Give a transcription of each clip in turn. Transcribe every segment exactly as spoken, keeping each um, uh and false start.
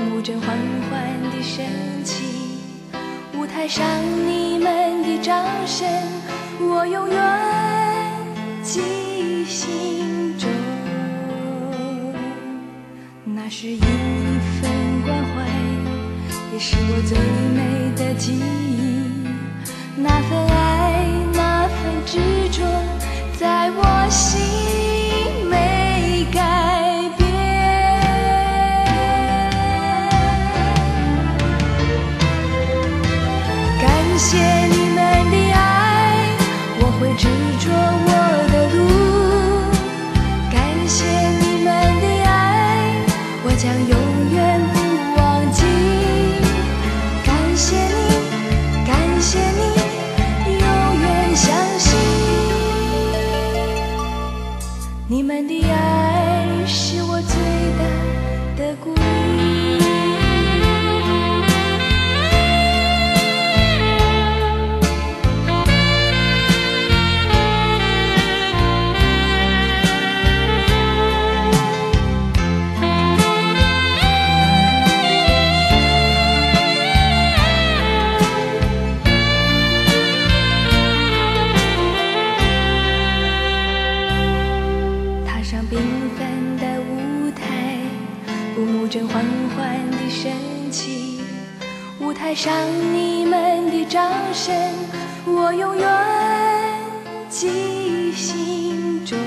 幕正缓缓地升起，舞台上你们的掌声，我永远记忆心中。那是一份关怀，也是我最美的记忆。那份爱，那份执着，在我心没改变。感谢你们的爱，我会执着我的路。感谢你们的爱，我将永远不忘记。感谢你，感谢你，永远相信。你们的爱是我最大的鼓励。正缓缓地升起，舞台上你们的掌声，我永远记忆心中。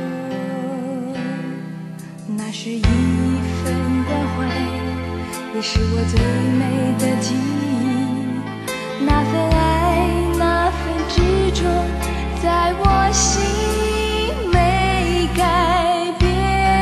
那是一份关怀，也是我最美的记忆。那份爱，那份执着，在我心没改变。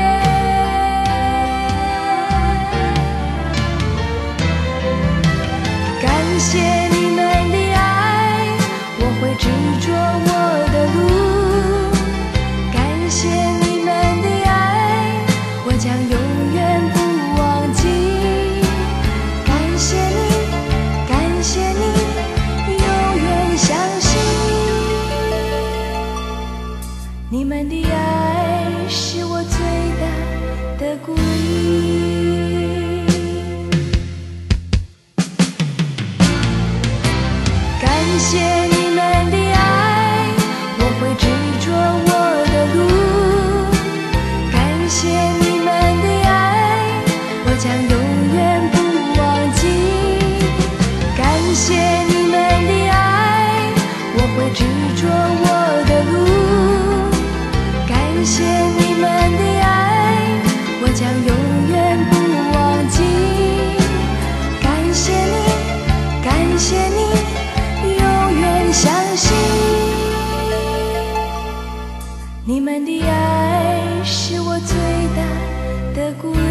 感谢你们的爱，我会执着我的路。感谢你们的爱，我将永远不忘记。感谢你，感谢你，永远相信。你们的爱是我最大的鼓励。感谢你们的爱，我会执着我的路。感谢你们的爱，我将永远不忘记。感谢你们的爱，我会执着我的路。感谢你们的爱，我将永远不忘记。感谢你，感谢你，相信你们的爱是我最大的鼓励。